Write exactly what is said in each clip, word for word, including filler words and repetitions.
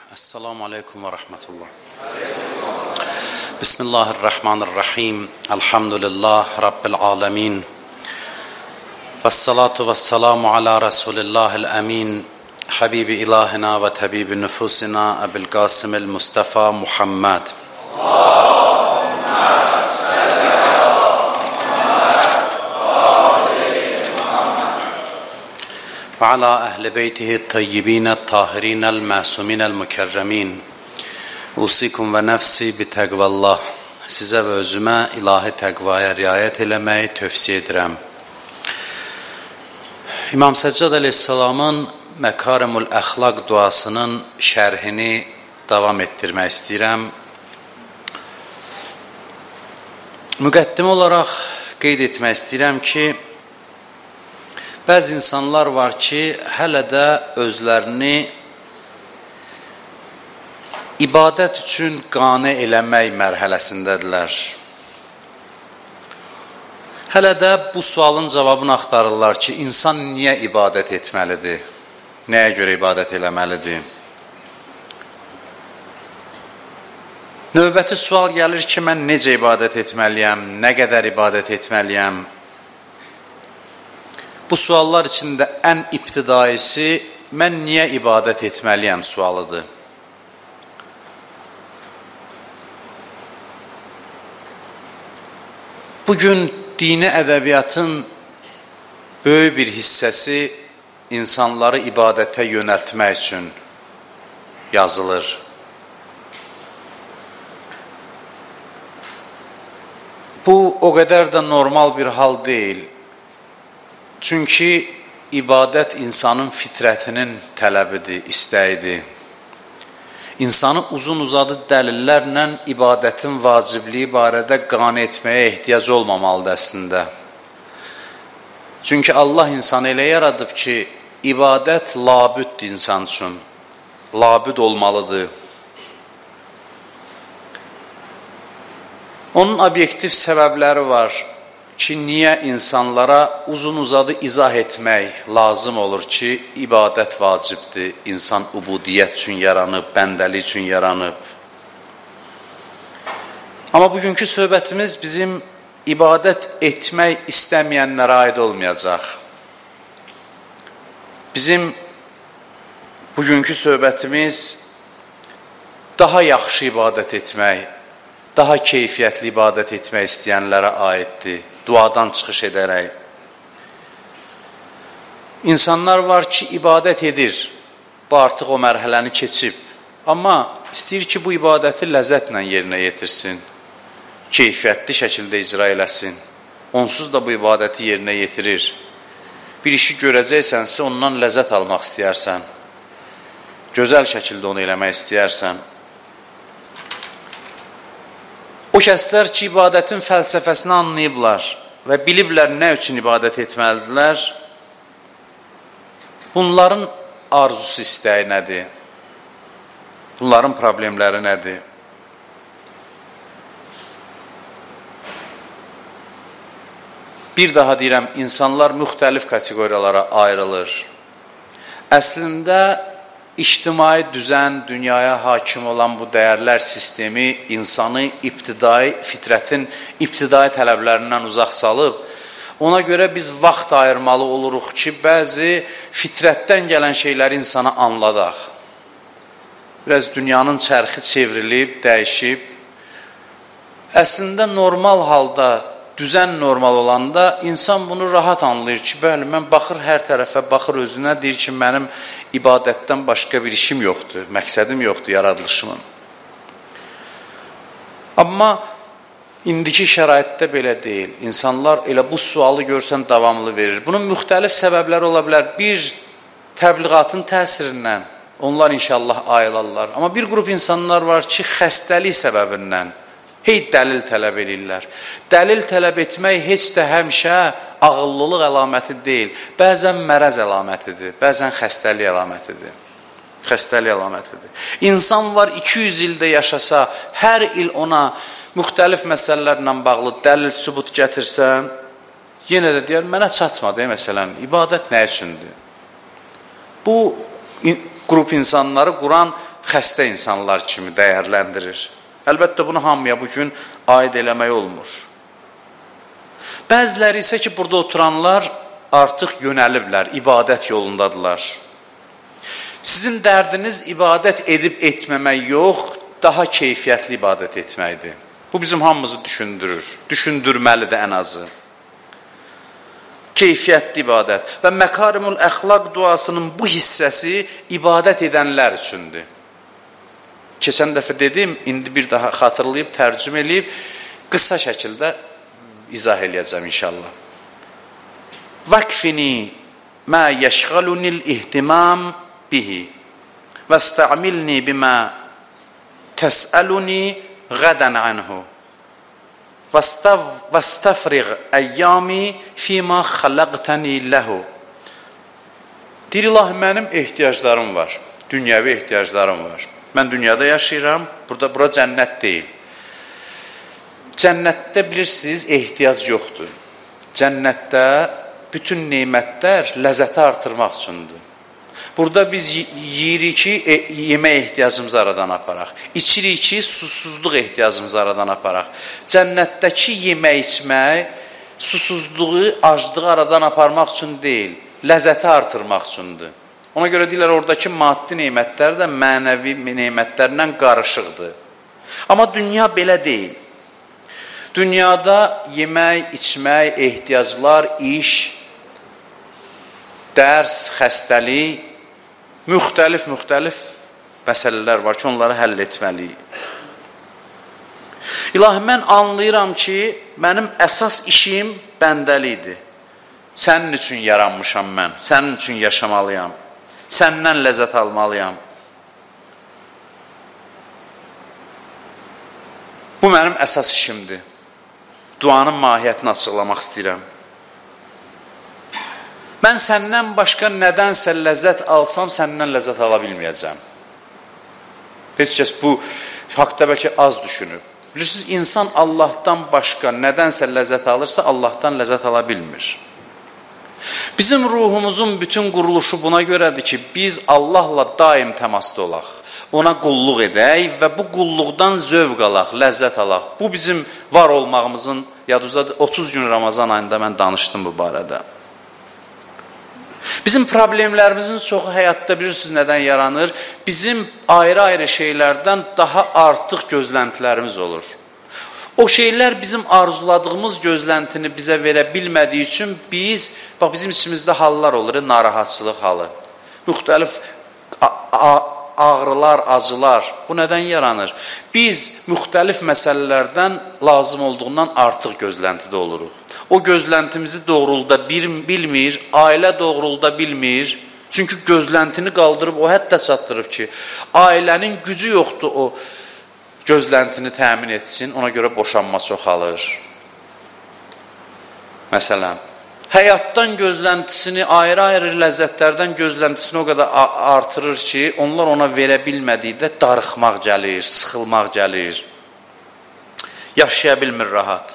Esselamu Aleyküm ve Rahmetullah. Bismillahirrahmanirrahim. Elhamdülillah Rabbil Alemin. Vessalatu vesselamu ala Resulillahil Emin. Habibi ilahina ve tebibi nüfusina Ebil Qasimil Mustafa Muhammed. Ve ala ehli beytihi tayyibine tahirinel masuminel mükerremin. Usikum ve nefsi bi təqvallah. Sizə və özümə ilahi təqvaya riayət eləməyi tövsiyə edirəm. İmam Səccad Aleyhisselamın Məkarimul Əxlaq duasının şərhini davam etdirmək istəyirəm. Müqəddimə olaraq qeyd etmək istəyirəm ki, bəzi insanlar var ki, hələ də özlərini ibadət üçün qane eləmək mərhələsindədirlər. Hələ də bu sualın cavabını axtarırlar ki, insan niyə ibadət etməlidir? Nəyə görə ibadət eləməlidir? Növbəti sual gəlir ki, mən necə ibadət etməliyəm? Nə qədər ibadət etməliyəm? Bu suallar içində ən ibtidaisi mən niyə ibadət etməliyəm sualıdır. Bugün dini ədəbiyyatın böyük bir hissəsi insanları ibadətə yönəltmək üçün yazılır. Bu, o qədər də normal bir hal deyil. Çünki ibadət insanın fitrətinin tələbidir, istəyidir. İnsanı uzun-uzadı dəlillərlə ibadətin vacibliyi barədə qane etməyə ehtiyac olmamalıdır əslində. Çünki Allah insanı elə yaradıb ki, ibadət labüddür insan üçün, labüd olmalıdır. Onun obyektiv səbəbləri var ki, niyə insanlara uzun-uzadı izah etmək lazım olur ki, ibadət vacibdir, insan ubudiyyət üçün yaranıb, bəndəlik üçün yaranıb. Amma bugünkü söhbətimiz bizim ibadət etmək istəməyənlərə aid olmayacaq. Bizim bugünkü söhbətimiz daha yaxşı ibadət etmək, daha keyfiyyətli ibadət etmək istəyənlərə aiddir. Duadan çıxış edərək. İnsanlar var ki, ibadət edir. Bu artıq o mərhələni keçib. Amma istəyir ki, bu ibadəti ləzzətlə yerinə yetirsin. Keyfiyyətli şəkildə icra eləsin. Onsuz da bu ibadəti yerinə yetirir. Bir işi görəcəksənsə, ondan ləzzət almaq istəyərsən. Gözəl şəkildə onu eləmək istəyərsən. O kəslər ki, ibadətin fəlsəfəsini anlayıblar və biliblər nə üçün ibadət etməlidirlər, bunların arzusu istəyi nədir? Bunların problemləri nədir? Bir daha deyirəm, insanlar müxtəlif kateqoriyalara ayrılır. Əslində, İctimai düzən, dünyaya hakim olan bu dəyərlər sistemi insanı ibtidai, fitrətin ibtidai tələblərindən uzaq salıb, ona görə biz vaxt ayırmalı oluruq ki, bəzi fitrətdən gələn şeyləri insana anladaq. Biraz dünyanın çərxi çevrilib, dəyişib. Əslində normal halda, düzən normal olanda insan bunu rahat anlayır ki, bəli, mən baxır hər tərəfə, baxır özünə, deyir ki, mənim ibadətdən başqa bir işim yoxdur, məqsədim yoxdur yaradılışımın. Amma indiki şəraitdə belə deyil. İnsanlar elə bu sualı görsən davamlı verir. Bunun müxtəlif səbəbləri ola bilər. Bir, təbliğatın təsirindən, onlar inşallah ayılarlar. Amma bir qrup insanlar var ki, xəstəlik səbəbindən hey dəlil tələb edirlər. Dəlil tələb etmək heç də həmişə ağıllılıq əlaməti deyil. Bəzən mərəz əlamətidir, bəzən xəstəlik əlamətidir. Xəstəlik əlamətidir. İnsan var iki yüz ildə yaşasa, hər il ona müxtəlif məsələlərlə bağlı dəlil, sübut gətirsə, yenə də deyər, mənə çatmadı, məsələn, ibadət nə üçündür? Bu qrup insanları Quran xəstə insanlar kimi dəyərləndirir. Əlbəttə, bunu hamıya bugün aid eləmək olmur. Bəziləri isə ki, burada oturanlar artıq yönəliblər, ibadət yolundadılar. Sizin dərdiniz ibadət edib etməmək yox, daha keyfiyyətli ibadət etməkdir. Bu bizim hamımızı düşündürür, düşündürməlidir ən azı. Keyfiyyətli ibadət və Məkarimul Əxlaq duasının bu hissəsi ibadət edənlər üçündür. Keçən dəfə dedim, indi bir daha xatırlayıb, tərcümə eləyib, qısa şəkildə izah eləyəcəm inşallah. Vəkfini mə yəşğalunil ihtimam bihi və istə'milni bimə təsəluni qədən anhu və istəfriq əyyami fīmə xaləqtəni ləhu. Deyir, ilahi, mənim ehtiyaclarım var, dünyəvi ehtiyaclarım var. Mən dünyada yaşayıram, burada bura cənnət deyil. Cənnətdə bilirsiniz, ehtiyac yoxdur. Cənnətdə bütün neymətlər ləzzəti artırmaq üçündür. Burada biz yeyirik ki, e, yemək ehtiyacımızı aradan aparaq. İçirik ki, susuzluq ehtiyacımızı aradan aparaq. Cənnətdəki yemək içmək, susuzluğu, aclığı aradan aparmaq üçün deyil, ləzzəti artırmaq üçündür. Ona görə deyirlər, oradakı maddi neymətlər də mənəvi neymətlərlə qarışıqdır. Amma dünya belə deyil. Dünyada yemək, içmək, ehtiyaclar, iş, dərs, xəstəlik, müxtəlif-müxtəlif məsələlər var ki, onları həll etməliyik. İlahi, mən anlayıram ki, mənim əsas işim bəndəlikdir. Sənin üçün yaranmışam mən, sənin üçün yaşamalıyam, səndən ləzzət almalıyam. Bu mənim əsas işimdir. Duanın mahiyyətini açıqlamaq istəyirəm. Mən səndən başqa nədənsə ləzzət alsam, səndən ləzzət ala bilməyəcəm. Heç kəs bu haqda bəlkə az düşünüb. Bilirsiniz, insan Allahdan başqa nədənsə ləzzət alırsa, Allahdan ləzzət ala bilmir. Bizim ruhumuzun bütün quruluşu buna görədir ki, biz Allahla daim təmasda olaq, ona qulluq edək və bu qulluqdan zövq alaq, ləzzət alaq. Bu bizim var olmağımızın, yadınızdadır, otuz gün Ramazan ayında mən danışdım bu barədə. Bizim problemlərimizin çoxu həyatda bilirsiniz nədən yaranır? Bizim ayrı-ayrı şeylərdən daha artıq gözləntilərimiz olur. O şeylər bizim arzuladığımız gözləntini bizə verə bilmədiyi üçün biz, bax bizim içimizdə hallar olur, narahatçılıq halı, müxtəlif ağrılar, acılar, bu nədən yaranır? Biz müxtəlif məsələlərdən lazım olduğundan artıq gözləntidə oluruq. O gözləntimizi doğrulda bilmir, ailə doğrulda bilmir. Çünki gözləntini qaldırıb, o hətta çatdırıb ki, ailənin gücü yoxdur o gözləntini təmin etsin, ona görə boşanma çoxalır. Məsələn, həyatdan gözləntisini, ayrı-ayrı ləzzətlərdən gözləntisini o qədər artırır ki, onlar ona verə bilmədikdə darıxmaq gəlir, sıxılmaq gəlir, yaşaya bilmir rahat.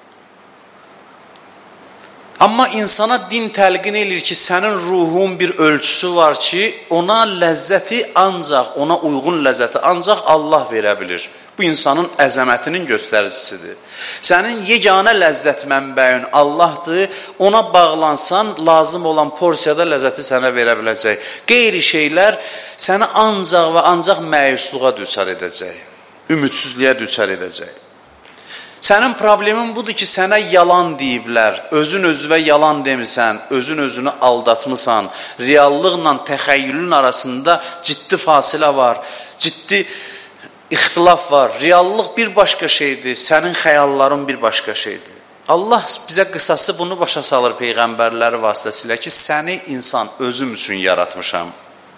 Amma insana din təlqin edir ki, sənin ruhun bir ölçüsü var ki, ona ləzzəti ancaq, ona uyğun ləzzəti ancaq Allah verə bilir. Bu insanın əzəmətinin göstəricisidir. Sənin yeganə ləzzət mənbəyin Allahdır, ona bağlansan, lazım olan porsiyada ləzzəti sənə verə biləcək. Qeyri şeylər səni ancaq və ancaq məyusluğa düçar edəcək, ümidsizliyə düçar edəcək. Sənin problemin budur ki, sənə yalan deyiblər, özün özünə yalan demisən, özün özünü aldatmısan, reallıqla təxəyyülün arasında ciddi fasilə var, ciddi ixtilaf var, reallıq bir başqa şeydir, sənin xəyalların bir başqa şeydir. Allah bizə qısası bunu başa salır peyğəmbərləri vasitəsilə ki, səni insan özüm üçün yaratmışam.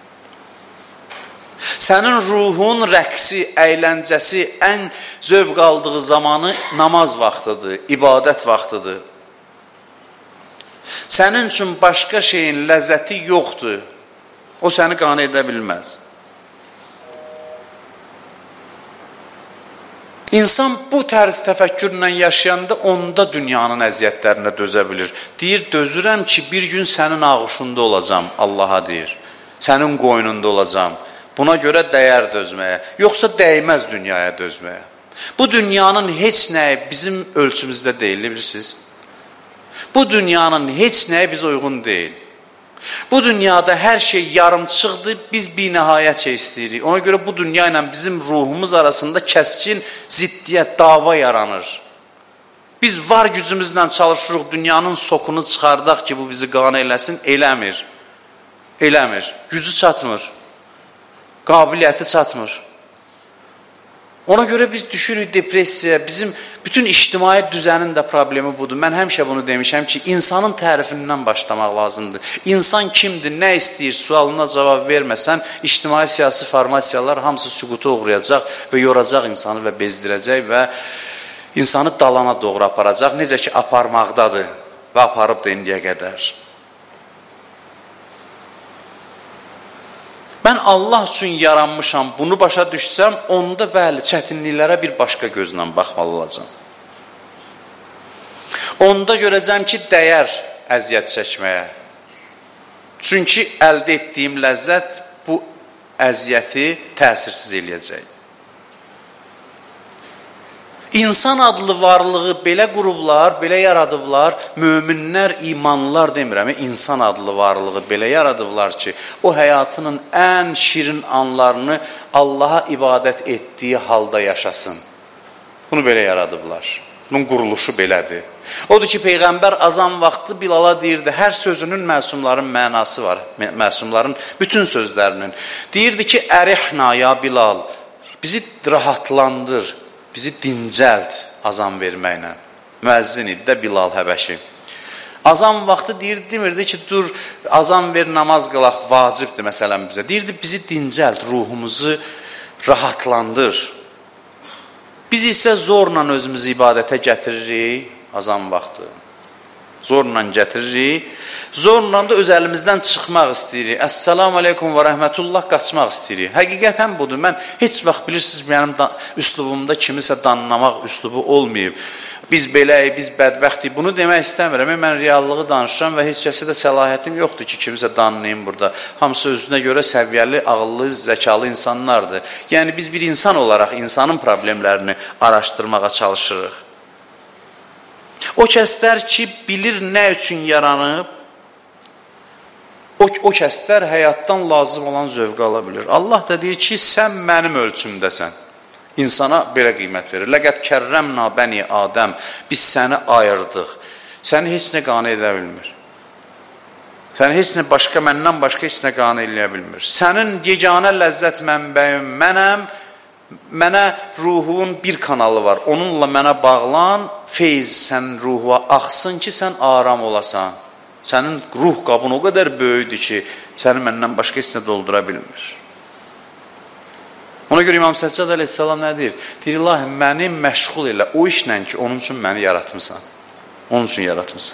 Sənin ruhun rəqsi, əyləncəsi, ən zövq aldığı zamanı namaz vaxtıdır, ibadət vaxtıdır. Sənin üçün başqa şeyin ləzzəti yoxdur, o səni qane edə bilməz. İnsan bu tərz təfəkkürlə yaşayanda onda dünyanın əziyyətlərinə dözə bilir. Deyir, dözürəm ki, bir gün sənin ağuşunda olacam, Allaha deyir. Sənin qoynunda olacam. Buna görə dəyər dözməyə, yoxsa dəyməz dünyaya dözməyə. Bu dünyanın heç nəyi bizim ölçümüzdə deyil, bilirsiniz? Bu dünyanın heç nəyi bizə uyğun deyil. Bu dünyada hər şey yarımçıqdır, biz bir nihayət şey istəyirik. Ona görə bu dünya ilə bizim ruhumuz arasında kəskin ziddiyyət, dava yaranır. Biz var gücümüzlə çalışırıq, dünyanın sokunu çıxardaq ki, bu bizi qane eləsin, eləmir. Eləmir, gücü çatmır, qabiliyyəti çatmır. Ona görə biz düşürük depressiyaya, bizim bütün ictimai düzənin də problemi budur. Mən həmişə bunu demişəm ki, insanın tərifindən başlamaq lazımdır. İnsan kimdir, nə istəyir, sualına cavab verməsən, ictimai siyasi formasiyalar hamısı süquta uğrayacaq və yoracaq insanı və bezdirəcək və insanı dalana doğru aparacaq. Necə ki, aparmaqdadır və aparıb da indiyə qədər. Mən Allah üçün yaranmışam, bunu başa düşsəm, onda bəli, çətinliklərə bir başqa gözlə baxmalı olacam. Onda görəcəm ki, dəyər əziyyət çəkməyə. Çünki əldə etdiyim ləzzət bu əziyyəti təsirsiz eləyəcək. İnsan adlı varlığı belə qurublar, belə yaradıblar, möminlər, imanlılar demirəm, insan adlı varlığı belə yaradıblar ki, o həyatının ən şirin anlarını Allaha ibadət etdiyi halda yaşasın. Bunu belə yaradıblar. Bunun quruluşu belədir. Odur ki, Peyğəmbər azan vaxtı Bilala deyirdi, hər sözünün məsumların mənası var, məsumların bütün sözlərinin. Deyirdi ki, ərihna ya Bilal, bizi rahatlandır, bizi dincəlt azan verməklə. Müəzzin idi də Bilal Həbəşi. Azan vaxtı deyirdi, demirdi ki, dur, azan ver, namaz qılaq, vacibdir məsələn bizə. Deyirdi, bizi dincəlt, ruhumuzu rahatlandır. Biz isə zorla özümüzü ibadətə gətiririk, azan vaxtı. Zorla gətiririk, zorla da öz əlimizdən çıxmaq istəyirik. Əssalamu aleykum və rəhmətullah, qaçmaq istəyirik. Həqiqətən budur, mən heç vaxt bilirsiniz, mənim üslubumda kimisə danlamaq üslubu olmayıb. Biz beləyik, biz bədbəxtik, bunu demək istəmirəm. Mən reallığı danışıram və heç kəsə də səlahiyyətim yoxdur ki, kimisə danlayayım burada. Hamısı özünə görə səviyyəli, ağıllı, zəkalı insanlardır. Yəni biz bir insan olaraq insanın problemlərini araşdırmağa çalışırıq. O kəslər ki, bilir nə üçün yaranıb, o, o kəslər həyatdan lazım olan zövq ala bilir. Allah da deyir ki, sən mənim ölçümdəsən. İnsana belə qiymət verir. Ləqəd kərrəmna bəni Adəm, biz səni ayırdıq. Səni heç nə qane edə bilmir. Səni heç nə başqa, məndən başqa heç nə qane eləyə bilmir. Sənin yeganə ləzzət mənbəyim mənəm, mənə ruhun bir kanalı var. Onunla mənə bağlan, feyz sən ruhuna axsın ki, sən aram olasan. Sənin ruh qabın o qədər böyüdür ki, səni məndən başqa heç nə doldura bilmir. Ona görə İmam Səccad əleyhissalam nə deyir? Deyir, ilahi, məni məşğul elə o işlə ki, onun üçün məni yaratmısan. Onun üçün yaratmısan.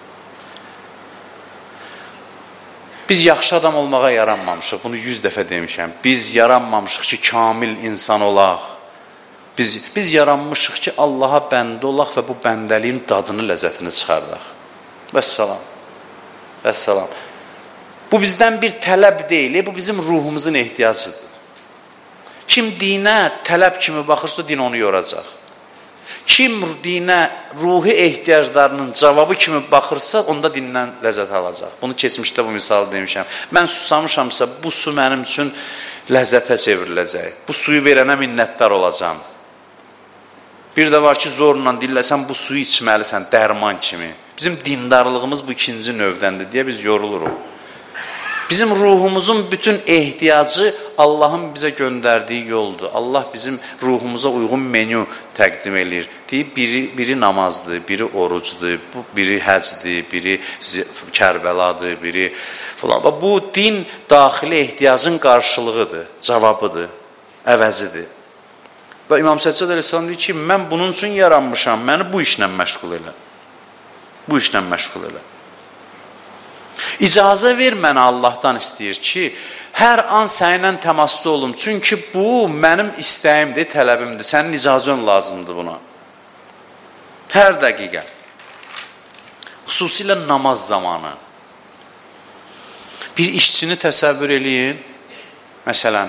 Biz yaxşı adam olmağa yaranmamışıq. Bunu yüz dəfə demişəm. Biz yaranmamışıq ki, kamil insan olaq. Biz, biz yaranmışıq ki, Allaha bəndə olaq və bu bəndəliyin dadını, ləzzətini çıxardaq. Vəssalam. Vəssalam. Bu bizdən bir tələb deyil, bu bizim ruhumuzun ehtiyacıdır. Kim dinə tələb kimi baxırsa, din onu yoracaq. Kim dinə ruhi ehtiyaclarının cavabı kimi baxırsa, onda dindən ləzzət alacaq. Bunu keçmişdə bu misalı demişəm. Mən susamışamsa, bu su mənim üçün ləzzətə çevriləcək. Bu suyu verənə minnətdar olacam. Bir də var ki, zorla dilləsən, bu suyu içməlisən, dərman kimi. Bizim dindarlığımız bu ikinci növdəndir deyə biz yoruluruq. Bizim ruhumuzun bütün ehtiyacı Allahın bizə göndərdiyi yoldur. Allah bizim ruhumuza uyğun menyu təqdim edir. Deyib, biri, biri namazdır, biri orucdur, biri həcdir, biri Kərbəladır, biri falan. Bu din daxili ehtiyacın qarşılığıdır, cavabıdır, əvəzidir. Və İmam Səccad əleyhissalam deyir ki, mən bunun üçün yaranmışam, məni bu işlə məşğul elə. Bu işlə məşğul elə. İcazə ver mənə Allahdan istəyir ki, hər an səninlə təmasda olum. Çünki bu mənim istəyimdir, tələbimdir. Sənin icazən lazımdır buna. Hər dəqiqə. Xüsusilə namaz zamanı. Bir işçini təsəvvür eləyin. Məsələn,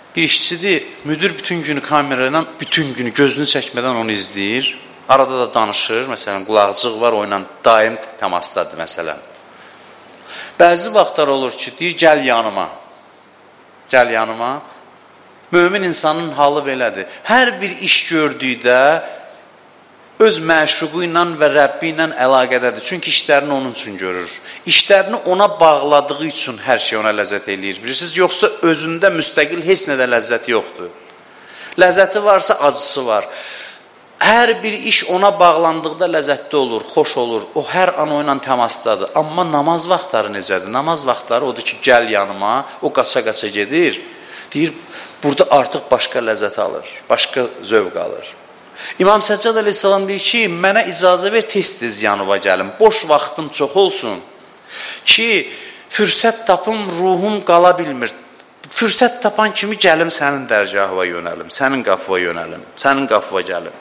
Bir işçidir, müdür bütün günü kamerayla, bütün günü gözünü çəkmədən onu izləyir. Arada da danışır, məsələn, qulaqcıq var, o ilə daim təmasdadır, məsələn. Bəzi vaxtlar olur ki, deyir, gəl yanıma, gəl yanıma. Mömin insanın halı belədir. Hər bir iş gördükdə öz məşuqu ilə və Rəbbi ilə əlaqədədir. Çünki işlərini onun üçün görür. İşlərini ona bağladığı üçün hər şey ona ləzzət eləyir. Bilirsiniz, yoxsa özündə müstəqil heç nədə ləzzəti yoxdur. Ləzzəti varsa acısı var. Hər bir iş ona bağlandıqda ləzzətli olur, xoş olur. O hər an o ilə təmasdadır. Amma namaz vaxtları necədir? Namaz vaxtları odur ki, gəl yanıma, o qaça-qaça gedir. Deyir, burada artıq başqa ləzzət alır, başqa zövq alır. İmam Səccad əleyhissalam deyir ki, mənə icazə ver, tez-tez yanıma gəlim. Boş vaxtım çox olsun ki, fürsət tapım, ruhum qala bilmir. Fürsət tapan kimi gəlim sənin dərgahına yönəlim, sənin qapıva yönəlim, sənin qapıva gəlim.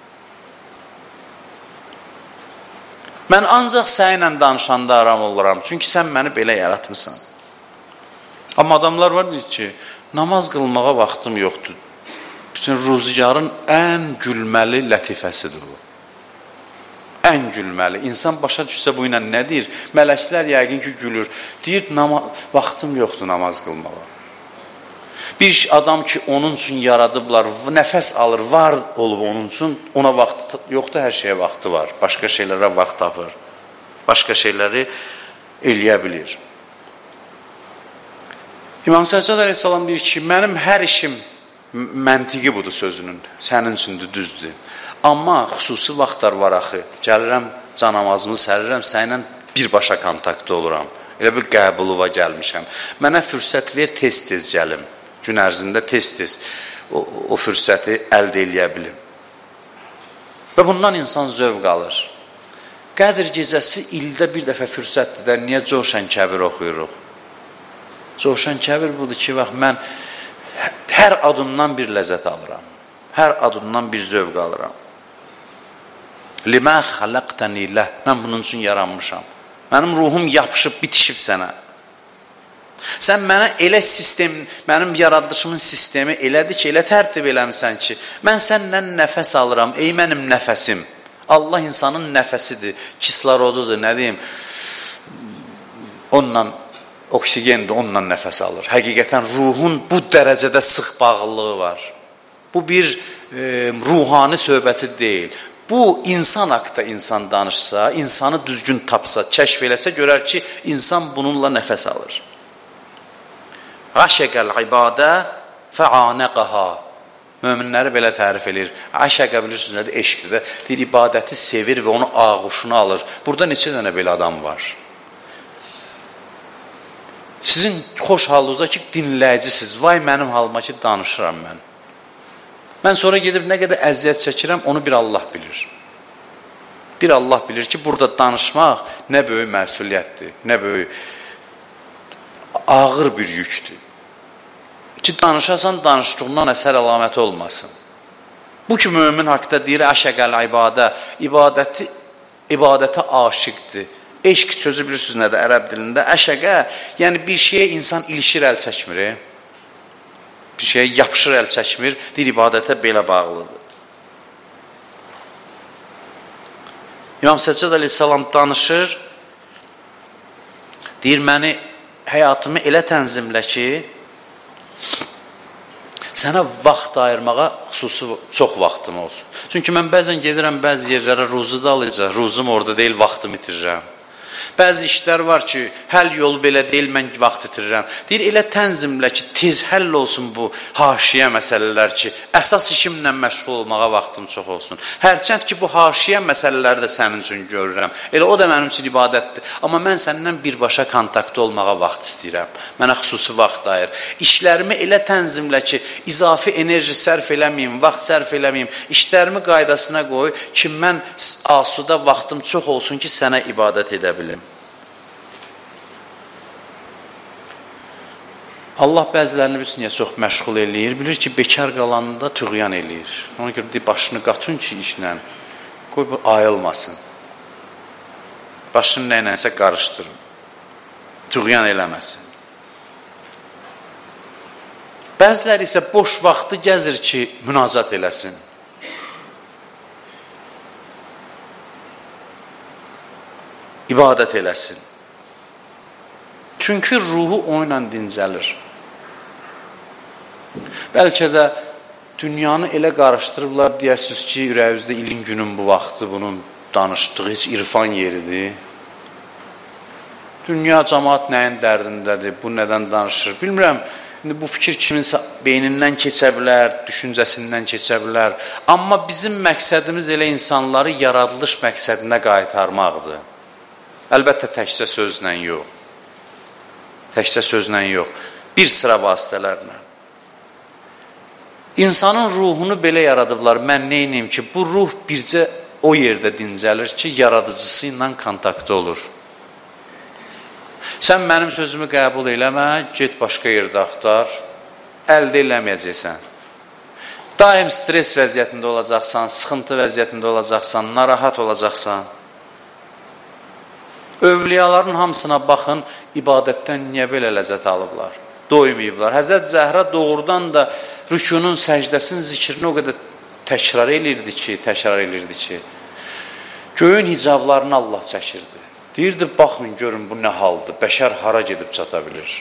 Mən ancaq səninlə danışanda aram oluram, çünki sən məni belə yaratmısan. Amma adamlar var deyir ki, namaz qılmağa vaxtım yoxdur. Ruzigarın ən gülməli lətifəsidir bu. Ən gülməli. İnsan başa düşsə bu ilə nə deyir? Mələklər yəqin ki, gülür. Deyir, vaxtım yoxdur namaz qılmağa. Bir adam ki, onun üçün yaradıblar, nəfəs alır, var olub onun üçün, ona vaxt yoxdur, hər şeyə vaxtı var. Başqa şeylərə vaxt tapır. Başqa şeyləri eləyə bilir. İmam Səccad əleyhissalam deyir ki, mənim hər işim məntiqi budur sözünün, sənin üçündür, düzdür. Amma xüsusi vaxtlar var axı, gəlirəm, canamazımı sərirəm, səninlə birbaşa kontaktda oluram. Elə bir qəbuluva gəlmişəm. Mənə fürsət ver, tez-tez gəlim. Gün ərzində tez-tez o, o fürsəti əldə eləyə bilim. Və bundan insan zövq alır. Qədir gecəsi ildə bir dəfə fürsətdir də, niyə Coşan Kəbir oxuyuruq? Coşan Kəbir budur ki, vaxt mən hər adımdan bir ləzzət alıram. Hər adımdan bir zövq alıram. Limə xaləqtəni ləh. Mən bunun üçün yaranmışam. Mənim ruhum yapışıb, bitişib sənə. Sən mənə elə sistem, mənim yaradılışımın sistemi elədir ki, elə tərtib eləmişsən ki, mən səndən nəfəs alıram, ey mənim nəfəsim. Allah insanın nəfəsidir, kislorodudur, nə deyim, onunla, oksigendir, onunla nəfəs alır. Həqiqətən ruhun bu dərəcədə sıx bağlılığı var. Bu bir e, ruhani söhbəti deyil. Bu, insan haqda insan danışsa, insanı düzgün tapsa, kəşf eləsə, görər ki, insan bununla nəfəs alır. Aşəqəl ibadə fəanəqəha. Möminləri belə tərif edir. Aşəqə bilirsiniz nədir? Eşqdir də. Deyir, ibadəti sevir və onu ağuşuna alır. Burada neçə dənə belə adam var? Sizin xoş halınıza ki, dinləyicisiniz. Vay mənim halıma ki, danışıram mən. Mən sonra gedib nə qədər əziyyət çəkirəm, onu bir Allah bilir. Bir Allah bilir ki, burada danışmaq nə böyük məsuliyyətdir, nə böyük ağır bir yükdür. Ki, danışasan, danışdığından əsər əlaməti olmasın. Bu ki, mömin haqda deyir, əşəqəl ibadə, ibadəti, ibadətə aşiqdir. Eşq sözü bilirsiniz nədir ərəb dilində? Əşəqə, yəni bir şeyə insan ilişir, əl çəkmir. E? Bir şeyə yapışır, əl çəkmir, deyir, ibadətə belə bağlıdır. İmam Səccad əleyhissalam danışır, deyir, məni, həyatımı elə tənzimlə ki, sənə vaxt ayırmağa xüsusi çox vaxtım olsun. Çünki mən bəzən gedirəm bəzi yerlərə ruzu da alacaq, ruzum orada deyil, vaxtımı itirirəm. Bəzi işlər var ki, həll yolu belə deyil, mən vaxt itirirəm. Deyir, elə tənzimlə ki, tez həll olsun bu haşiyə məsələlər ki, əsas işimlə məşğul olmağa vaxtım çox olsun. Hərçənd ki, bu haşiyə məsələləri də sənin üçün görürəm. Elə o da mənim üçün ibadətdir. Amma mən səndən birbaşa kontaktda olmağa vaxt istəyirəm. Mənə xüsusi vaxt ayır. İşlərimi elə tənzimlə ki, izafi enerji sərf eləməyim, vaxt sərf eləməyim. İşlərimi qaydasına qoy ki, mən asuda vaxtım çox olsun ki, sənə ibadət edə bilim. Allah bəzilərini bilsin, niyə çox məşğul eləyir. Bilir ki, bekar qalanında tüğyan eləyir. Ona görə deyir, başını qatın ki, işlə. Qoy, bu ayılmasın. Başını nə ilənsə qarışdırın. Tüğyan eləməsin. Bəziləri isə boş vaxtı gəzir ki, münacat eləsin. İbadət eləsin. Çünki ruhu o ilə dincəlir. Bəlkə də dünyanı elə qarışdırıblar, deyəsiniz ki, ürəyinizdə ilin günün bu vaxtı bunun danışdığı heç irfan yeridir. Dünya cəmaat nəyin dərdindədir, bu nədən danışır, bilmirəm. İndi bu fikir kiminsə beynindən keçə bilər, düşüncəsindən keçə bilər. Amma bizim məqsədimiz elə insanları yaradılış məqsədinə qaytarmaqdır. Əlbəttə təkcə sözlə yox. Təkcə sözlə yox. Bir sıra vasitələrlə. İnsanın ruhunu belə yaradıblar. Mən neyniyim ki, bu ruh bircə o yerdə dincəlir ki, yaradıcısı ilə kontaktda olur. Sən mənim sözümü qəbul eləmə, get başqa yerdə axtar, əldə eləməyəcəksən. Daim stres vəziyyətində olacaqsan, sıxıntı vəziyyətində olacaqsan, narahat olacaqsan. Övliyaların hamısına baxın, ibadətdən niyə belə ləzzət alıblar? Doymayıblar. Həzrət Zəhra doğrudan da rükunun, səcdəsinin zikrini o qədər təkrar elirdi ki, təkrar elirdi ki, göyün hicablarını Allah çəkirdi. Deyirdi, baxın, görün, bu nə haldır, bəşər hara gedib çata bilir.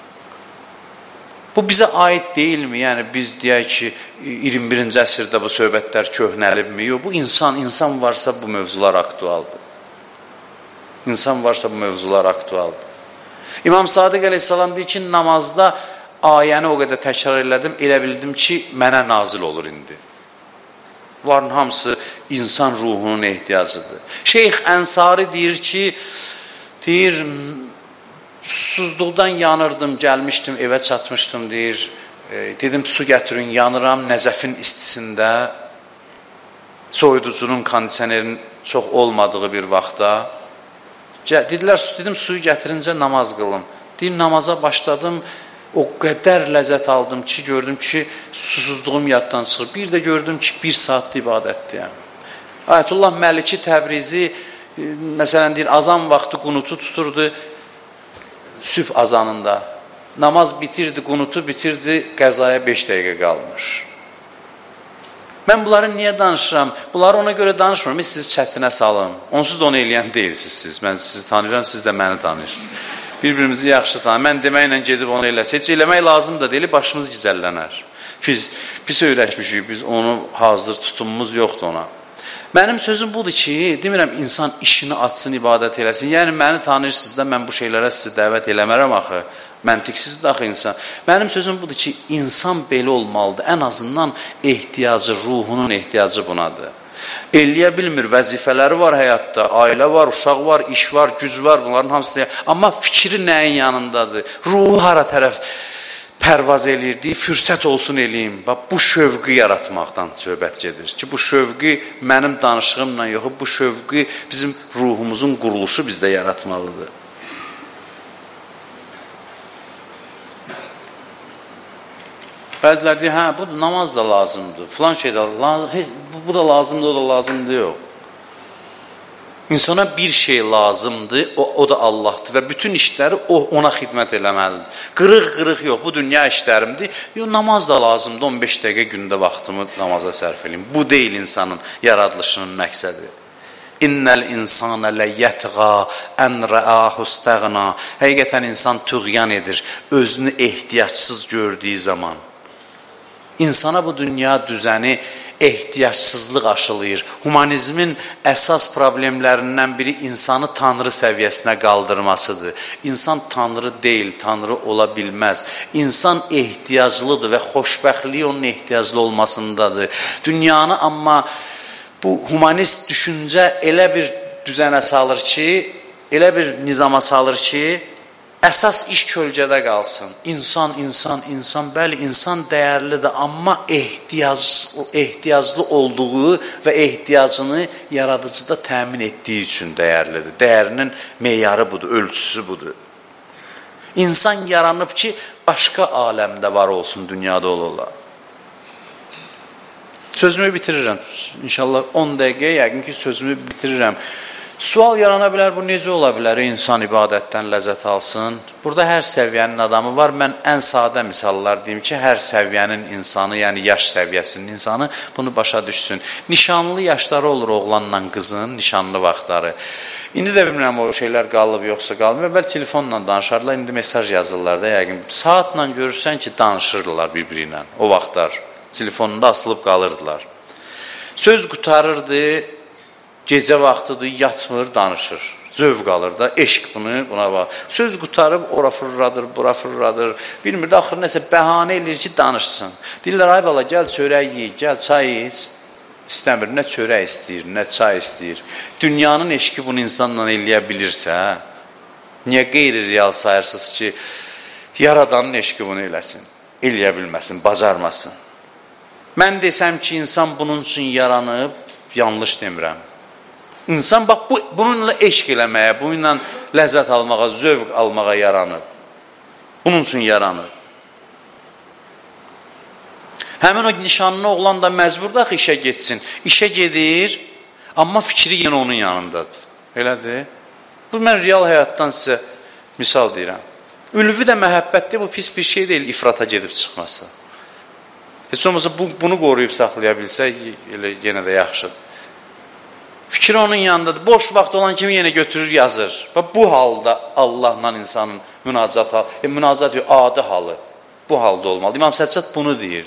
Bu bizə aid deyilmi? Yəni, biz deyək ki, iyirmi birinci əsrdə bu söhbətlər köhnəlibmi? Yox, bu insan, insan varsa bu mövzular aktualdır. İnsan varsa bu mövzular aktualdır. İmam Sadiq əleyhissalam deyir ki, namazda ayəni o qədər təkrar elədim, elə bildim ki, mənə nazil olur indi. Bunların hamısı insan ruhunun ehtiyacıdır. Şeyx Ənsari deyir ki, deyir, susuzluqdan yanırdım, gəlmişdim, evə çatmışdım, deyir, e, dedim su gətirin, yanıram, Nəzəfin istisində, soyuducunun, kondisionerin çox olmadığı bir vaxtda. Dedilər, dedim, suyu gətirincə namaz qılım. Deyir, namaza başladım, o qədər ləzzət aldım ki, gördüm ki, susuzluğum yaddan çıxır. Bir də gördüm ki, bir saatlı ibadətdəyəm. Ayətullah Məliki Təbrizi, məsələn, deyir, azan vaxtı qunutu tuturdu, sübh azanında. Namaz bitirdi, qunutu bitirdi, qəzaya beş dəqiqə qalmış. Mən bunları niyə danışıram? Bunları ona görə danışmıram, siz çətinə salın. Onsuz da onu eləyən deyilsiniz siz. Mən sizi tanıyıram, siz də məni tanıyırsınız. Bir-birimizi yaxşı tanıyır. Mən deməklə gedib onu eləsə, heç eləmək lazım da deyil, başımız gizəllənər. Biz pis öyrəşmişik, biz onu hazır tutumumuz yoxdur ona. Mənim sözüm budur ki, demirəm, insan işini açsın, ibadət eləsin. Yəni, məni tanıyırsınız da, mən bu şeylərə sizi dəvət eləmərəm axı. Məntiqsizdir axı insan. Mənim sözüm budur ki, insan belə olmalıdır. Ən azından ehtiyacı, ruhunun ehtiyacı bunadır. Eləyə bilmir, vəzifələri var həyatda, ailə var, uşaq var, iş var, güc var, bunların hamısı. Amma fikri nəyin yanındadır? Ruhu hara tərəf pərvaz eləyirdi, fürsət olsun eləyim. Bax, bu şövqü yaratmaqdan söhbət gedir. Ki, bu şövqü mənim danışığımla yox, bu şövqü bizim ruhumuzun quruluşu bizdə yaratmalıdır. Bəziləri deyir, hə, bu namaz da lazımdır, filan şey də lazım, heç, bu, bu da lazımdır, o da lazımdır, yox. İnsana bir şey lazımdır, o, o da Allahdır və bütün işləri o, ona xidmət eləməlidir. Qırıq-qırıq yox, bu dünya işlərimdir, yox, namaz da lazımdır, on beş dəqiqə gündə vaxtımı namaza sərf edeyim. Bu deyil insanın yaradılışının məqsədi. İnnəl insana ləyyətğa ən rəahu stəğna. Həqiqətən insan tüğyan edir, özünü ehtiyacsız gördüyü zaman. İnsana bu dünya düzəni ehtiyacsızlıq aşılayır. Humanizmin əsas problemlərindən biri insanı Tanrı səviyyəsinə qaldırmasıdır. İnsan Tanrı deyil, Tanrı ola bilməz. İnsan ehtiyaclıdır və xoşbəxtliyi onun ehtiyaclı olmasındadır. Dünyanı amma bu humanist düşüncə elə bir düzənə salır ki, elə bir nizama salır ki, əsas iş kölgədə qalsın. İnsan, insan, insan, bəli, insan dəyərlidir, amma ehtiyac, ehtiyaclı olduğu və ehtiyacını yaradıcıda təmin etdiyi üçün dəyərlidir. Dəyərinin meyarı budur, ölçüsü budur. İnsan yaranıb ki, başqa aləmdə var olsun, dünyada olurlar. Sözümü bitirirəm. İnşallah on dəqiqəyə yəqin ki, sözümü bitirirəm. Sual yarana bilər, bu necə ola bilər, insan ibadətdən ləzzət alsın? Burada hər səviyyənin adamı var. Mən ən sadə misallar deyim ki, hər səviyyənin insanı, yəni yaş səviyyəsinin insanı bunu başa düşsün. Nişanlı yaşları olur oğlanla qızın, nişanlı vaxtları. İndi də bilmirəm o şeylər qalıb, yoxsa qalmıyor. Əvvəl telefonla danışarlar, indi mesaj yazırlar da yəqin. Saatla görürsən ki, danışırdılar bir-biri ilə. O vaxtlar telefonunda asılıb qalırdılar. Söz qutarırdı, gecə vaxtıdır, yatmır, danışır. Zövq alır da, eşq bunu, buna bax. Söz qutarıb, ora fırladır, bura fırladır. Bilmir də, axır nəsə bəhanə edir ki, danışsın. Deyirlər, ay bala, gəl çörək yiy, gəl çay iç. İstəmir, nə çörək istəyir, nə çay istəyir. Dünyanın eşqi bunu insanla eləyə bilirsə, niyə qeyri-real sayırsınız ki, yaradanın eşqi bunu eləsin, eləyə bilməsin, bacarmasın. Mən desəm ki, insan bunun üçün yaranıb, yanlış demirəm. İnsan bax, bu, bununla eşq eləməyə, bununla ləzzət almağa, zövq almağa yaranıb. Bunun üçün yaranıb. Həmin o nişanlı oğlan da məcburdur ki, işə getsin. İşə gedir, amma fikri yenə onun yanındadır. Elədir. Bu, mən real həyatdan sizə misal deyirəm. Ülvi də məhəbbətdir, bu pis bir şey deyil, ifrata gedib çıxması. Heç olmasa bu, bunu qoruyub saxlaya bilsə, elə, yenə də yaxşıdır. Fikir onun yanındadır. Boş vaxt olan kimi yenə götürür, yazır. Və bu halda Allahla insanın münacat halı, e, münacat yox, adi halı bu halda olmalı. İmam Səccad bunu deyir.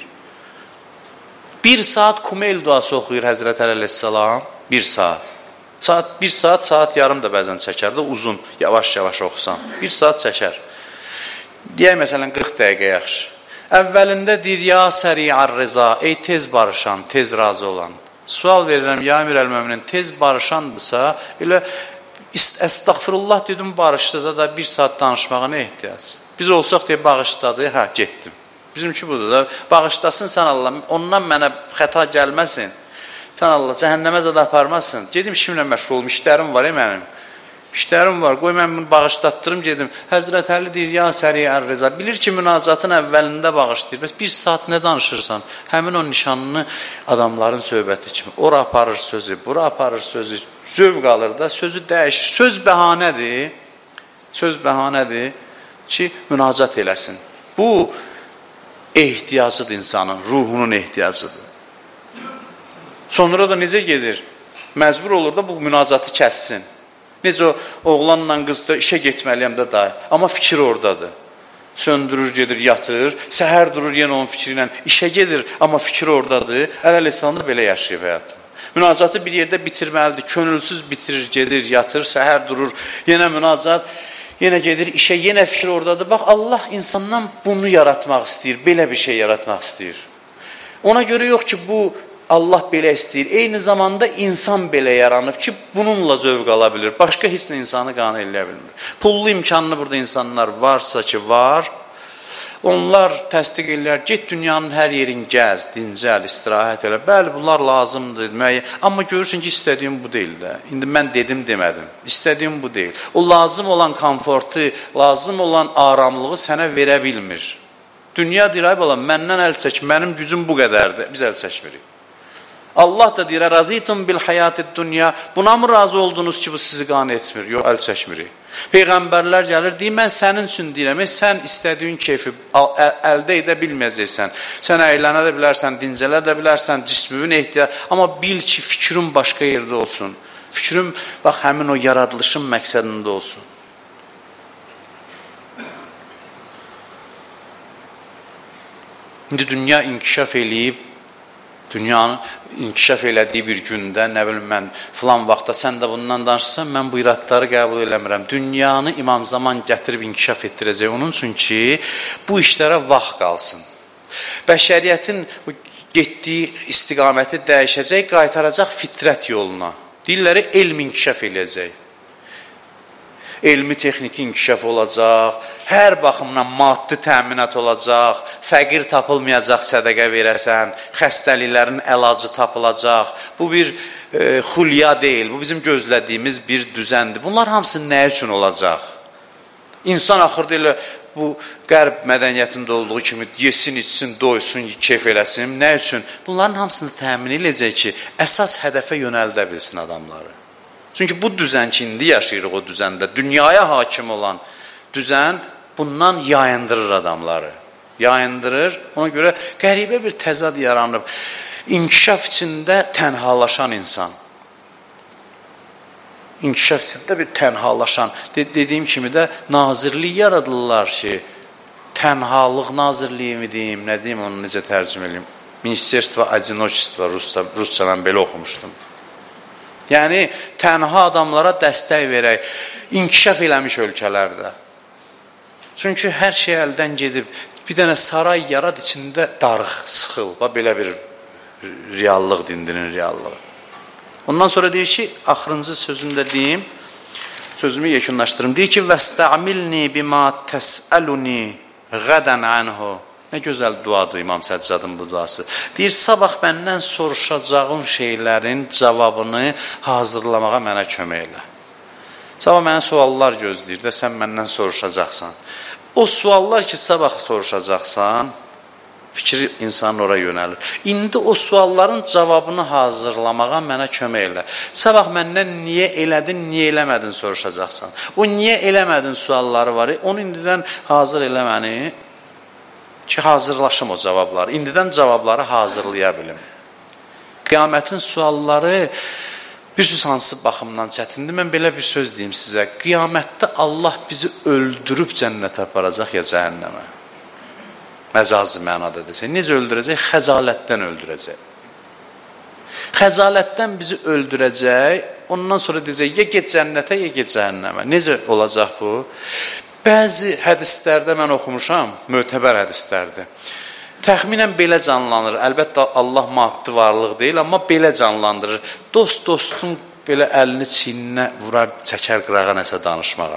Bir saat Kumeyl duası oxuyur Həzrət Əli əleyhissalam. Bir saat. Saat, bir saat, saat yarım da bəzən çəkər də uzun, yavaş-yavaş oxusan. Bir saat çəkər. Deyək, məsələn, qırx dəqiqə yaxşı. Əvvəlində deyir, ya səri'ar rıza, ey tez barışan, tez razı olan. Sual verirəm, ya Əmir əl-Möminin tez barışandırsa, elə əstəğfirullah dedim, barışdıda da bir saat danışmağa nə ehtiyac? Biz olsaq deyə bağışladı, hə, getdim. Bizimki budur da, bağışlasın sən Allah, ondan mənə xəta gəlməsin. Sən Allah, cəhənnəmə zədə aparmasın. Gedim işimlə məşğul olum, işlərim var, ey mənim. İşlərim var, qoy mən bunu bağışlatdırım, gedim. Həzrət Əli deyir, ya səri'ər rıza. Bilir ki, münacatın əvvəlində bağışlayır. Bəs bir saat nə danışırsan? Həmin o nişanlı adamların söhbəti kimi. Ora aparır sözü, bura aparır sözü. Zövq alır da, sözü dəyişir. Söz bəhanədir. Söz bəhanədir ki, münacat eləsin. Bu, ehtiyacıdır insanın, ruhunun ehtiyacıdır. Sonra da necə gedir? Məcbur olur da bu münacatı kəssin. Necə o oğlanla qız da işə getməliyəm də dahi. Amma fikir oradadır. Söndürür, gedir, yatır. Səhər durur yenə onun fikri ilə. İşə gedir, amma fikir oradadır. Əl-Əlisanlı belə yaşayıb həyatını. Münacatı bir yerdə bitirməlidir. Könülsüz bitirir, gedir, yatır. Səhər durur, yenə münacat. Yenə gedir, işə, yenə fikir oradadır. Bax, Allah insandan bunu yaratmaq istəyir. Belə bir şey yaratmaq istəyir. Ona görə yox ki, bu Allah belə istəyir. Eyni zamanda insan belə yaranıb ki, bununla zövq ala bilir. Başqa heç nə insanı qane eləyə bilmir. Pullu imkanlı burada insanlar varsa ki, var. Onlar təsdiq edirlər, get dünyanın hər yerin gəz, dincəl, istirahət elə. Bəli, bunlar lazımdır. Müəyyən. Amma görürsən ki, istədiyim bu deyil də. İndi mən dedim, demədim. İstədiyim bu deyil. O lazım olan komfortu, lazım olan aramlığı sənə verə bilmir. Dünya deyir, ay balam, məndən əl çək, mənim gücüm bu qədərdir. Biz əl çəkmirik. Allah da deyir, razitum bil hayatid dünya. Buna mı razı oldunuz ki, bu sizi qane etmir? Yox, əl çəkmirik. Peyğəmbərlər gəlir, deyir, mən sənin üçün deyirəm, sən istədiyin keyfi əldə edə bilməyəcəksən. Sən əylənə də bilərsən, dincələ də bilərsən, cisminin ehtiyac. Amma bil ki, fikrin başqa yerdə olsun. Fikrim, bax, həmin o yaradılışın məqsədində olsun. İndi dünya inkişaf eləyib, dünyanın inkişaf elədiyi bir gündə, nə bilim mən, filan vaxtda sən də bundan danışırsan, mən bu iradları qəbul eləmirəm. Dünyanı İmam Zaman gətirib inkişaf etdirəcək. Onun üçün ki, bu işlərə vaxt qalsın. Bəşəriyyətin getdiyi istiqaməti dəyişəcək, qaytaracaq fitrət yoluna. Deyirləri, elm inkişaf eləyəcək. Elmi texniki inkişaf olacaq, hər baxımdan maddi təminat olacaq, fəqir tapılmayacaq, sədəqə verəsən, xəstəliklərin əlacı tapılacaq. Bu bir e, xulya deyil, bu bizim gözlədiyimiz bir düzəndir. Bunlar hamısı nə üçün olacaq? İnsan axırda elə bu qərb mədəniyyətində olduğu kimi yesin, içsin, doysun, keyf eləsin. Nə üçün? Bunların hamısını təmin edəcək ki, əsas hədəfə yönəldə bilsin adamları. Çünki bu düzən ki, indi yaşayırıq o düzəndə, dünyaya hakim olan düzən bundan yayındırır adamları. Yayındırır, ona görə qəribə bir təzad yaranıb. İnkişaf içində tənhalaşan insan. İnkişaf içində bir tənhalaşan. De dediyim kimi də nazirlik yaradırlar ki, tənhalıq nazirliyi mi deyim, nə deyim, onu necə tərcümə edeyim? Ministerstvo Adinoçestvo Rusca, Ruscadan belə oxumuşdum. Yəni, tənha adamlara dəstək verək, inkişaf eləmiş ölkələrdə. Çünki hər şey əldən gedib, bir dənə saray yarad içində darıq, sıxıl, belə bir reallıq, dindinin reallığı. Ondan sonra deyir ki, axırıncı sözündə deyim, sözümü yekunlaşdırım. Deyir ki, vəstə'milni bima təsəluni qədən anhu. Nə gözəl duadır İmam Səccadın bu duası. Deyir, sabah məndən soruşacağın şeylərin cavabını hazırlamağa mənə kömək elə. Sabah mənə suallar gözləyir də sən məndən soruşacaqsan. O suallar ki, sabah soruşacaqsan, fikri insanın oraya yönəlir. İndi o sualların cavabını hazırlamağa mənə kömək elə. Sabah məndən niyə elədin, niyə eləmədin soruşacaqsan. O niyə eləmədin sualları var, onu indidən hazır eləməni ki, hazırlaşım o cavabları. İndidən cavabları hazırlaya bilim. Qiyamətin sualları bir söz hansı baxımdan çətindir. Mən belə bir söz deyim sizə. Qiyamətdə Allah bizi öldürüb cənnətə aparacaq ya cəhənnəmə. Məcazi mənada desək. Necə öldürəcək? Xəcalətdən öldürəcək. Xəcalətdən bizi öldürəcək. Ondan sonra deyəcək, ya get cənnətə, ya get cəhənnəmə. Necə olacaq bu? Bəzi hədislərdə mən oxumuşam, mötəbər hədislərdir. Təxminən belə canlanır. Əlbəttə Allah maddi varlıq deyil, amma belə canlandırır. Dost dostun belə əlini çiyninə vurar, çəkər qırağa nəsə danışmağa.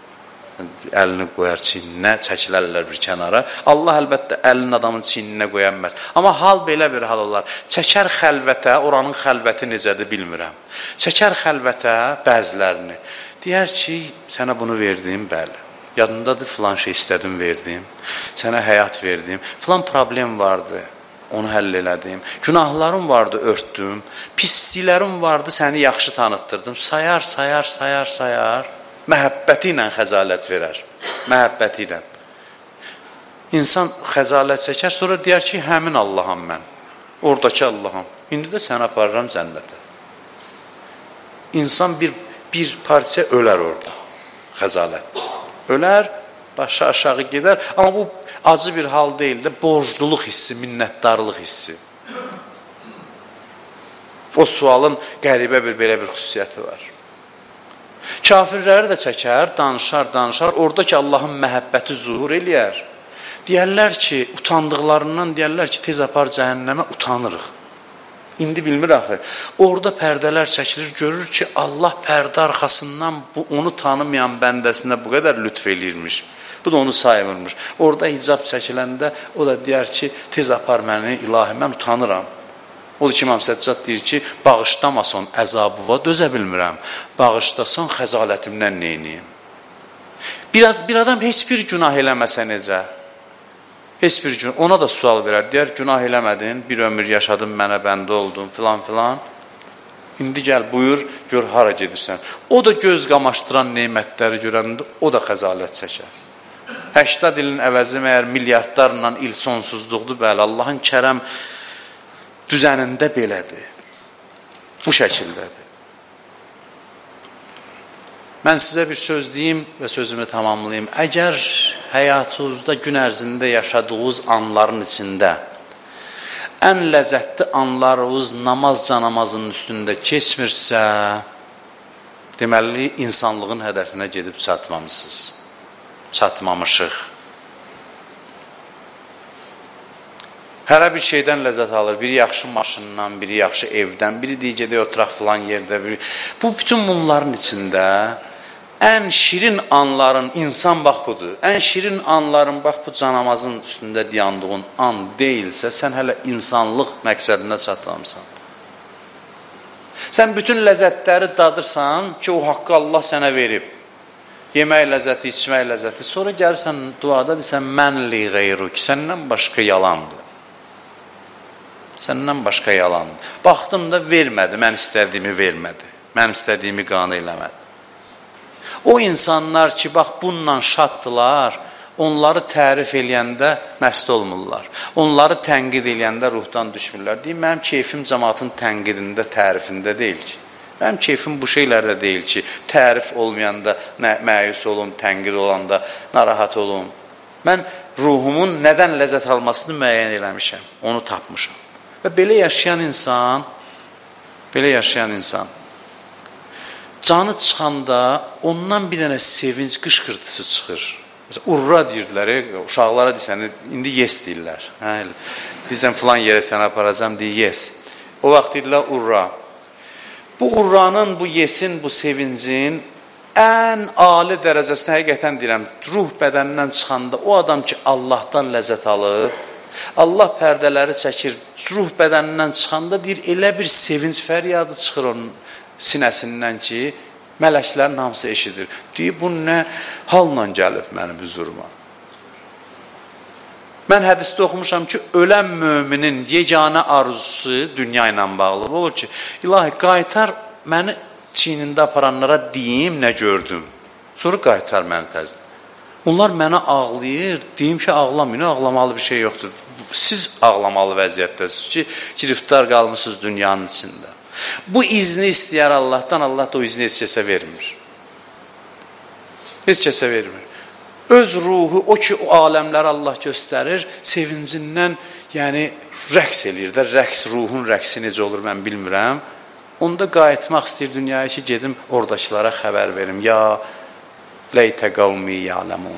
Əlini qoyar çiyninə, çəkilərlər bir kənara. Allah əlbəttə əlini adamın çiyninə qoyanməz. Amma hal belə bir hal olar. Çəkər xəlvətə, oranın xəlvəti necədir bilmirəm. Çəkər xəlvətə bəzilərini. Deyər ki, sənə bunu verdim, bəli. Yadındadır, filan şey istədim, verdim. Sənə həyat verdim. Filan problem vardı, onu həll elədim. Günahlarım vardı, örtdüm. Pisliklərim vardı, səni yaxşı tanıtdırdım. Sayar, sayar, sayar, sayar. Məhəbbəti ilə xəcalət verər. Məhəbbəti ilə. İnsan xəcalət çəkər, sonra deyər ki, həmin Allaham mən. Oradakı Allaham. İndi də səni aparıram cənnətə. İnsan bir, bir parça ölər orada. Xəcalət. Ölər, başı aşağı gedər. Amma bu acı bir hal deyil də, borcluluq hissi, minnətdarlıq hissi. O sualın qəribə bir, belə bir xüsusiyyəti var. Kafirləri də çəkər, danışar, danışar. Oradakı Allahın məhəbbəti zuhur eləyər. Deyərlər ki, utandıqlarından deyərlər ki, tez apar cəhənnəmə, utanırıq. İndi bilmir axı. Orada pərdələr çəkilir, görür ki, Allah pərdə arxasından bu, onu tanımayan bəndəsinə bu qədər lütf eləyirmiş. Bu da onu saymırmış. Orada hicab çəkiləndə o da deyər ki, tez apar məni, ilahi, mən utanıram. Odur ki, İmam Səccad deyir ki, bağışlamason əzabıva dözə bilmirəm. Bağışlason xəcalətimdən neyniyim? Bir, ad bir adam heç bir günah eləməsə necə? Heç bir gün ona da sual verər. Deyər, günah eləmədin, bir ömür yaşadın, mənə bəndə oldun, filan filan. İndi gəl, buyur, gör, hara gedirsən. O da göz qamaşdıran neymətləri görəndə, o da xəzalət çəkər. Həştad ilin əvəzi məyər milyardlarla il sonsuzluqdur, bəli, Allahın kərəm düzənində belədir. Bu şəkildədir. Mən sizə bir söz deyim və sözümü tamamlayayım. Əgər həyatınızda gün ərzində yaşadığınız anların içində ən ləzzətli anlarınız namazca namazının üstündə keçmirsə, deməli, insanlığın hədəfinə gedib çatmamışsınız. Çatmamışıq. Hərə bir şeydən ləzzət alır. Biri yaxşı maşından, biri yaxşı evdən, biri digədə oturaq filan yerdə. Biri... Bu, bütün bunların içində ən şirin anların, insan bax budur, ən şirin anların bax bu canamazın üstündə diyandığın an deyilsə, sən hələ insanlıq məqsədinə çatlamısan. Sən bütün ləzzətləri dadırsan ki, o haqqı Allah sənə verib. Yemək ləzzəti, içmək ləzzəti. Sonra gəlirsən duada deyirsən, mən li qeyru ki, səndən başqa yalandır. Səndən başqa yalandır. Baxdım da vermədi, mən istədiyimi vermədi. Mənim istədiyimi qane eləmədi. O insanlar ki, bax, bununla şaddılar, onları tərif eləyəndə məst olmurlar. Onları tənqid eləyəndə ruhdan düşmürlər. Deyim, mənim keyfim cəmaatın tənqidində, tərifində deyil ki. Mənim keyfim bu şeylərdə deyil ki, tərif olmayanda məyus olum, tənqid olanda narahat olum. Mən ruhumun nədən ləzzət almasını müəyyən eləmişəm, onu tapmışam. Və belə yaşayan insan, belə yaşayan insan, canı çıxanda ondan bir dənə sevinç qışqırtısı çıxır. Məsələn, urra deyirdilər, uşaqlara deyirsən, indi yes deyirlər. Hə, deyirsən, filan yerə səni aparacam, deyir yes. O vaxt deyirlər, urra. Bu urranın, bu yesin, bu sevincin ən ali dərəcəsində həqiqətən deyirəm, ruh bədənindən çıxanda o adam ki, Allahdan ləzzət alır, Allah pərdələri çəkir, ruh bədənindən çıxanda deyir, elə bir sevinç fəryadı çıxır onun sinəsindən ki, mələklərin hamısı eşidir. Deyir, bu nə halla gəlib mənim hüzuruma? Mən hədisdə oxumuşam ki, ölən müminin yeganə arzusu dünya ilə bağlı olur ki, ilahi, qaytar məni çiynində aparanlara deyim, nə gördüm. Sonra qaytar məni təzdən. Onlar mənə ağlayır, deyim ki, ağlamayın, ağlamalı bir şey yoxdur. Siz ağlamalı vəziyyətdəsiniz ki, giriftar qalmışsınız dünyanın içində. Bu izni istəyər Allahdan, Allah da o izni heç kəsə vermir. Heç kəsə vermir. Öz ruhu, o ki, o aləmləri Allah göstərir, sevincindən, yəni, rəqs eləyir də, rəqs, ruhun rəqsi necə olur, mən bilmirəm. Onda qayıtmaq istəyir dünyaya ki, gedim, oradakılara xəbər verim. Ya, leytə qavmi ya'ləmun.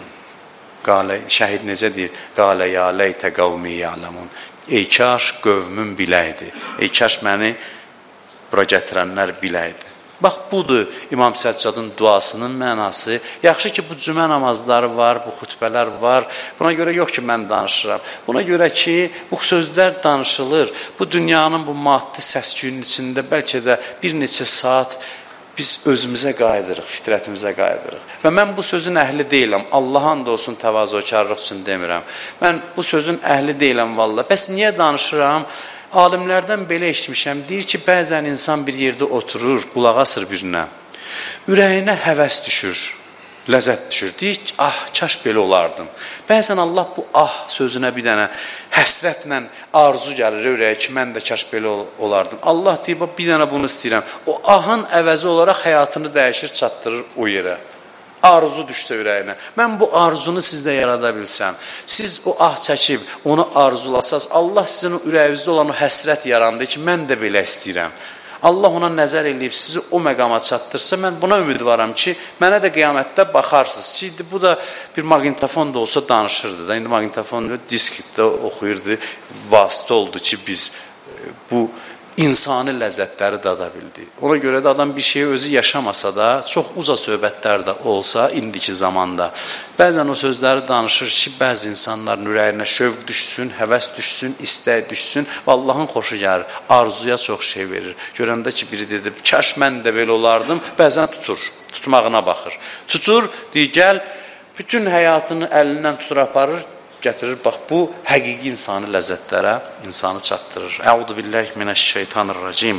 Şəhid necə deyir? Qalə ya, leytə qavmi ya'ləmun. Ey kaş, qövmün biləydi. Ey kaş, məni bura gətirənlər biləydi. Bax, budur İmam Səccadın duasının mənası. Yaxşı ki, bu cümə namazları var, bu xütbələr var. Buna görə yox ki, mən danışıram. Buna görə ki, bu sözlər danışılır. Bu dünyanın bu maddi səs-küyünün içində bəlkə də bir neçə saat biz özümüzə qayıdırıq, fitrətimizə qayıdırıq. Və mən bu sözün əhli deyiləm. Allah'ın da olsun təvazökarlıq üçün demirəm. Mən bu sözün əhli deyiləm valla. Bəs niyə danışıram? Alimlərdən belə eşitmişəm, deyir ki, bəzən insan bir yerdə oturur, qulaq asır birinə, ürəyinə həvəs düşür, ləzzət düşür, deyir ki, ah, kaş belə olardım. Bəzən Allah bu ah sözünə bir dənə həsrətlə arzu gəlir ürəyə ki, mən də kaş belə olardım. Allah deyir, bir dənə bunu istəyirəm. O ahın əvəzi olaraq həyatını dəyişir, çatdırır o yerə. Arzu düşsə ürəyinə. Mən bu arzunu sizdə yarada bilsəm, siz o ah çəkib, onu arzulasaz, Allah sizin ürəyinizdə olan o həsrət yarandı ki, mən də belə istəyirəm. Allah ona nəzər eləyib, sizi o məqama çatdırsa, mən buna ümid varam ki, mənə də qiyamətdə baxarsınız ki, bu da bir maqnitofon da olsa danışırdı da, indi maqnitofon diskdə oxuyurdu, vasitə oldu ki, biz bu insani ləzzətləri dada bildi. Ona görə də adam bir şeyi özü yaşamasa da, çox uca söhbətlər də olsa, indiki zamanda, bəzən o sözləri danışır ki, bəzi insanların ürəyinə şövq düşsün, həvəs düşsün, istək düşsün və Allahın xoşu gəlir, arzuya çox şey verir. Görəndə ki, biri dedi, kaş mən də belə olardım, bəzən tutur, tutmağına baxır. Tutur, deyir, gəl, bütün həyatını əlindən tutur, aparır, gətirir, bax, bu həqiqi insani ləzzətlərə insanı çatdırır. Əudu billahi minəşşeytanirracim.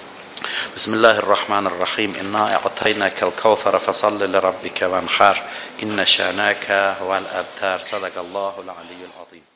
Bismillahirrahmanirrahim. İnna ə'taynəkəl kəvthərə fəsalli li rabbikə vənxər. İnnə şənəkə vəl əbtər. Sədəqəllahul aliyyul azim.